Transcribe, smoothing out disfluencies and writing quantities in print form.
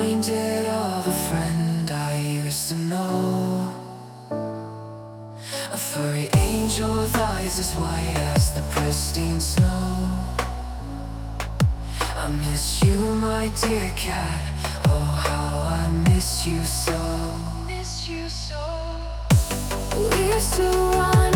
reminded of a friend I used to know, a furry angel with eyes as white as the pristine snow. I miss you, my dear cat. Oh, how I miss you so. We used to run